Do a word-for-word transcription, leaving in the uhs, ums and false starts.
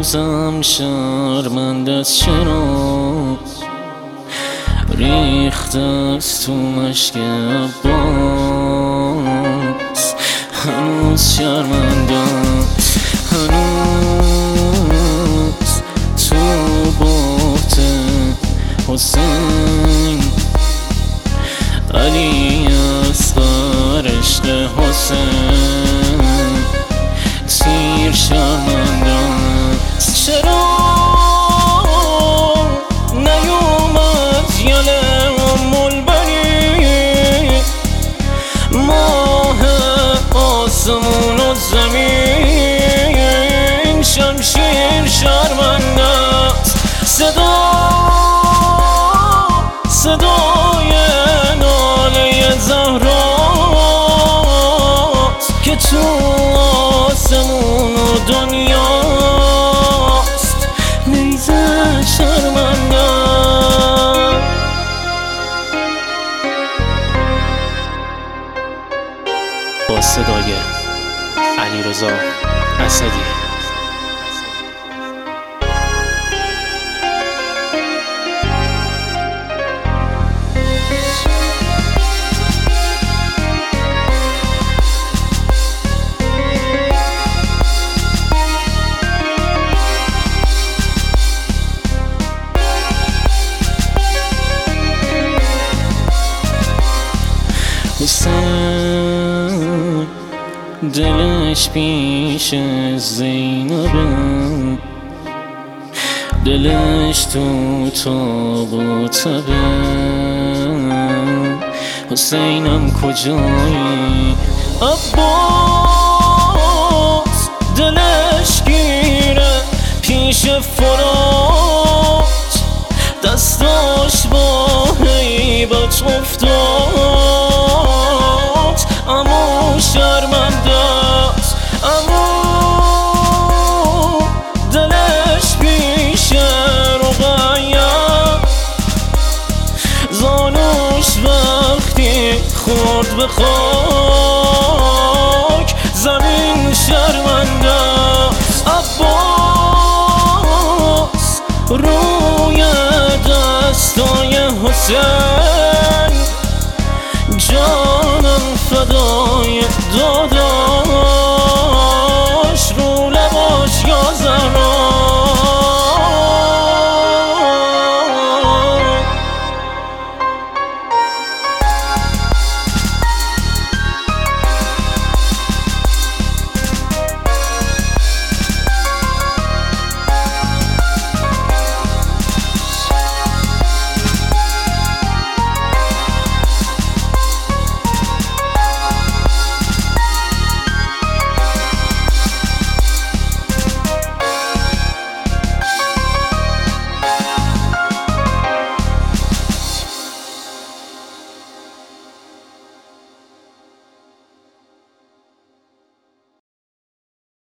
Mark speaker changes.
Speaker 1: هنوزم شرمنده‌ست چرا ریخته از تو مشک عباس. هنوز شرمنده‌ست، هنوز تو بهت حسین علی اصغر عشق حسین تیر شرمنده‌ست. چرا نیومد یله ام البنی ماه آسمون و زمین شمشیر شرمنده‌ست. صدا صدای ناله زهراست که تو آسمون و دنیاست نیزه شرمنده. با صدای علیرضا اسدی. حسین دلش پیش زینبه، دلش تو تابوتبه. حسینم کجایی؟ عباس دلش گیره پیش فرات، دستاش با هیبت افتاد. امو شرمنده‌ست، امو دلش پیش رقیه، زانوش وقتی خورد به خاک زمین شرمنده‌ست. عباس روی دستای حسین